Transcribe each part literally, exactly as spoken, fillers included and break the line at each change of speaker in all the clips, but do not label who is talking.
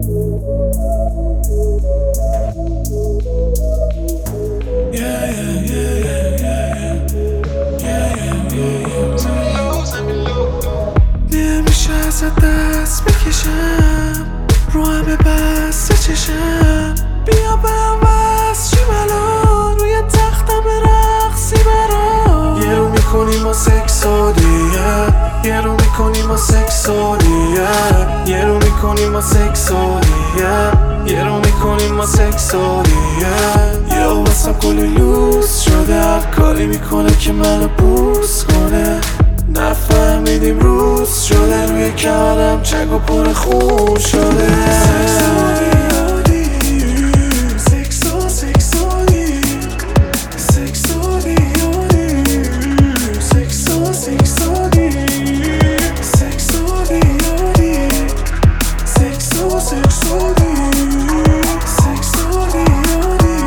نمیشه ازت دست بکشم، رو همه بسته چشم. بیا به هم وز چی الان، روی تختم رقصی برام. یه رو میکنیم ما سکس و دیگه، یه رو میکنیم ما سکس و دیگه، یه رو میکنیم ما سکس و دیگه، یه رو میکنیم ما سکس و دیگه. یه واسم کلی لوس شده، هر کاری میکنه که منو بوس کنه. نفهمیدیم روز شده، روی کمرم چنگ و پر خون شده. سکس و دیادی، سکس و سکس و دی، سکس و دیادی، سکس و سکس و دی، سکس و دیادی، سکس و سکس و دی، سکس و دیادی.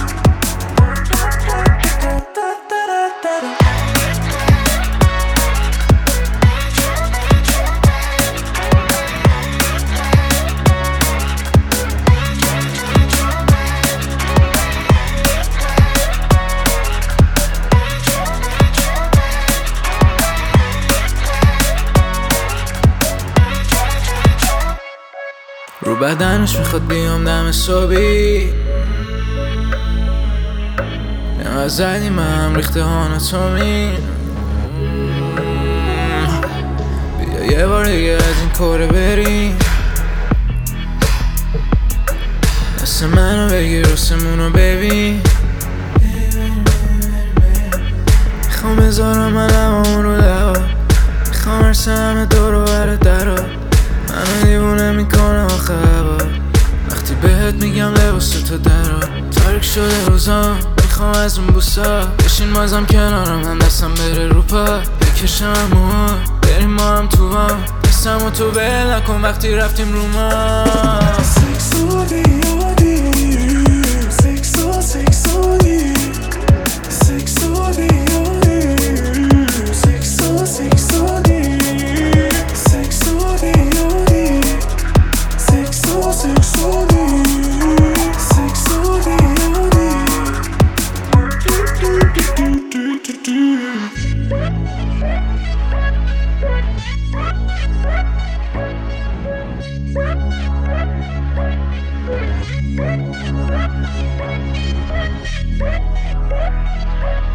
رو بدنش میخواد بیام دم صبحی، نمه زدیم هم ریخته آناتومی. بیا یه بار دیگه از این کوره بریم، دست منو بگیر رسمونو ببین. میخوام بذارم من همون رو لبا، میخوام ارسه همه دور و بر درا. منو دیوونه میکنه آخه هوا، وقتی بهت میگم لباس تو درا. تاریک شده روزام، میخوام از اون بوسا بشین بازم کنارم، من دستم بره رو پا. بکشم موها بریم ما هم تو هم، دستم و تو بل نکن وقتی رفتیم رو ما.
سکس و دیادی، سکس و سکس و دی، سکس و دیادی، سکس و سکس و دی، سکس و دیادی، سکس و سکس و دی، سکس و دیادی.
We'll be right back.